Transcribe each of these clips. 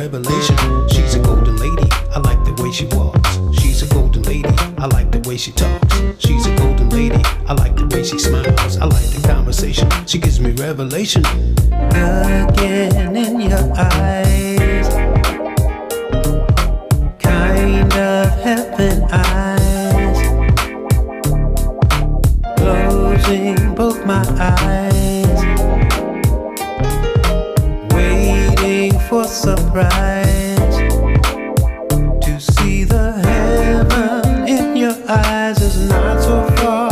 revelation. She's a golden lady, I like the way she walks. She's a golden lady, I like the way she talks. She's a golden lady, I like the way she smiles. I like the conversation, she gives me revelation. Looking in your eyes, kind of heaven eyes, closing both my eyes, waiting for surprise, to see the heaven in your eyes is not so far,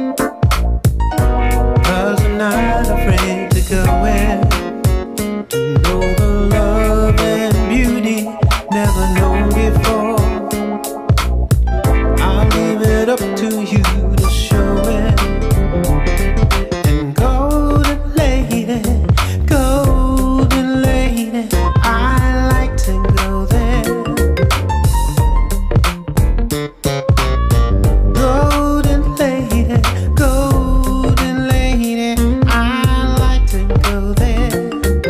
'cause I'm not afraid to go in, to know the love and beauty never known before. I'll leave it up to you to show it. And golden lady, I like to go there. Golden lady, I like to go there.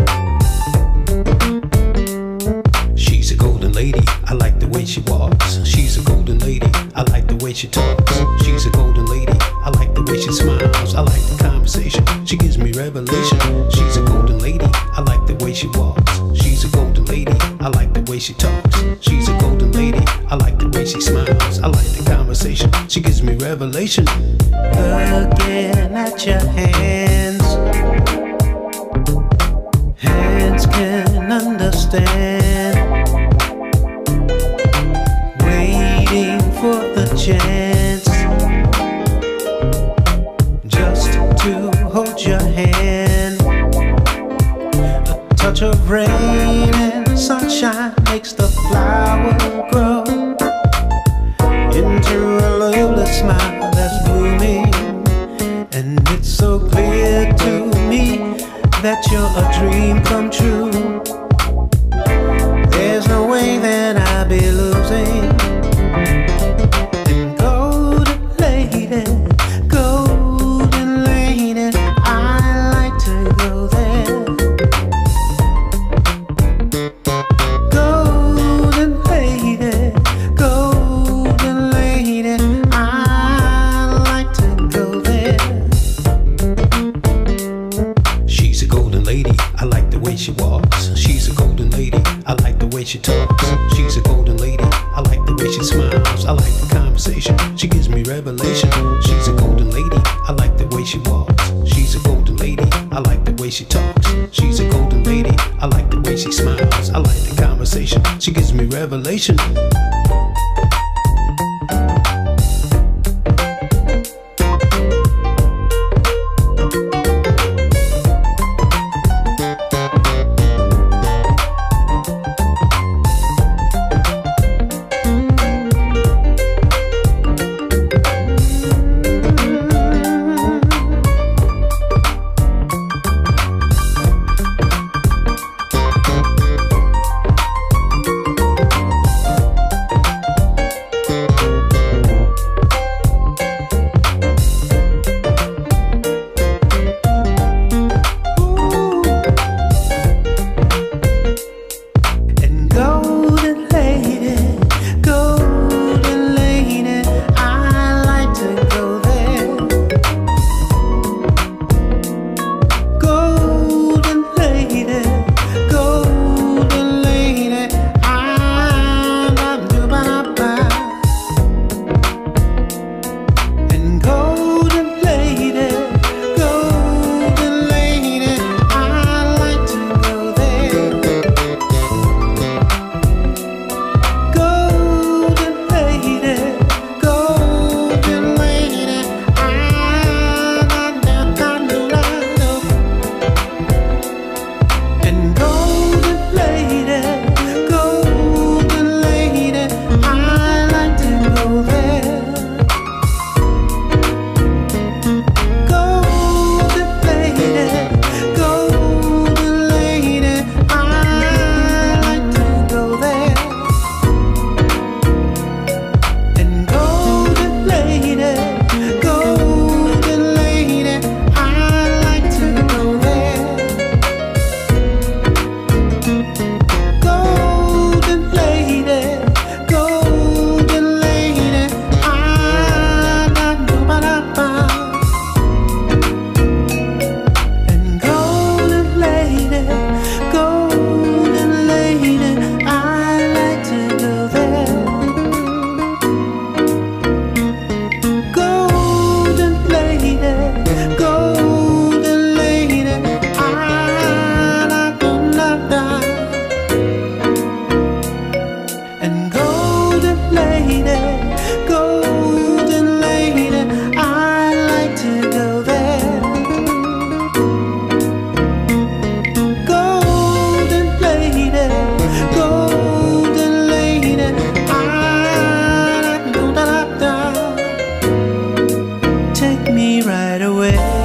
She's a golden lady, I like the way she walks. She's a golden lady, I like the way she talks. She's a golden lady, I like the way she smiles. I like the conversation, she gives me revelation. She's a golden lady, I like the way she walks. She's a golden lady, I like the way she talks. She's a golden lady, I like the way she smiles. I like the conversation, she gives me revelation. Looking at your hands, hands can understand, waiting for the chance, just to hold your hand. A touch of rain and sunshine makes the flower grow into a lovely smile that's blooming. And it's so clear to me that you're a dream come true. There's no way that I'll be losing. And golden lady, I like to go there. Golden lady, I like to go there. She's a golden lady, I like the way she walks. She's a golden lady, I like the way she talks. She's a golden lady, I like the way she smiles. I like the conversation, she gives me revelation. She's a golden lady, I like the way she walks. She's a golden lady, I like the way she talks. She's a golden lady, I like the way she smiles. I like the conversation, she gives me revelation. right away.